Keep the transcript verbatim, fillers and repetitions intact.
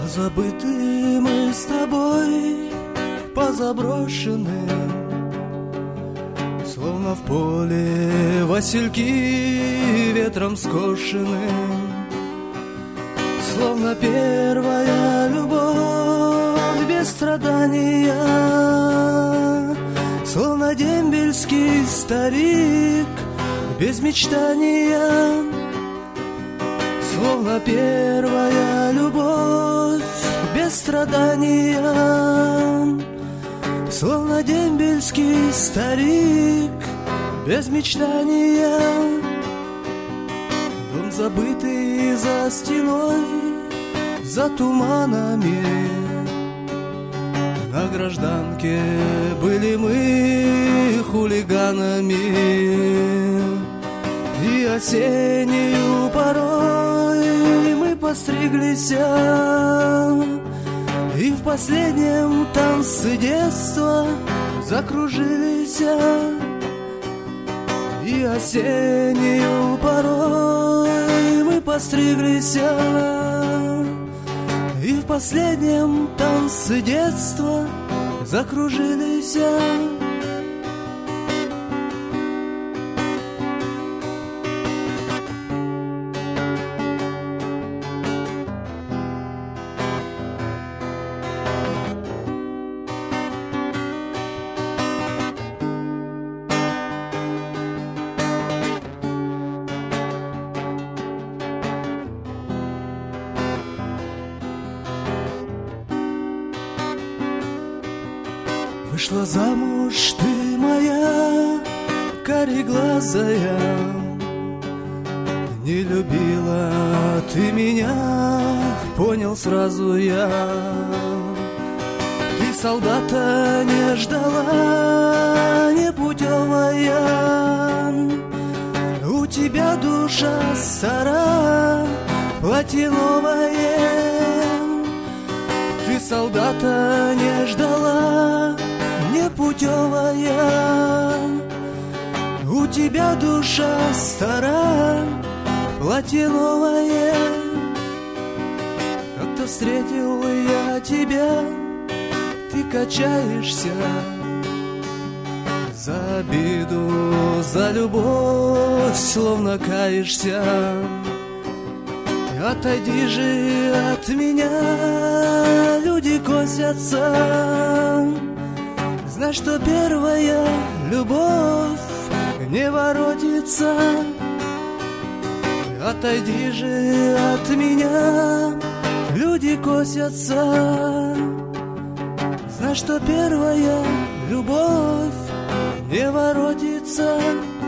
Позабыты мы с тобой, позаброшены, словно в поле васильки ветром скошены. Словно первая любовь без страдания, словно дембельский старик без мечтания. Словно первая любовь без страдания, словно дембельский старик без мечтания. Дом забытый за стеной, за туманами. На гражданке были мы хулиганами, и осеннюю порой мы постриглись, и в последнем танце детства закружились. И осеннюю порой мы постриглись, и в последнем танце детства закружились. Вышла замуж ты моя, кореглазая, не любила ты меня, понял сразу я. Ты солдата не ждала, непутевая, у тебя душа стара, платиновая. Ты солдата не ждала, непутевая, у тебя душа стара, платиновая. Как-то встретил я тебя, ты качаешься, за обиду, за любовь, словно каешься. Отойди же от меня, люди косятся. Знай, что первая любовь не воротится. Отойди же от меня, люди косятся. Знай, что первая любовь не воротится.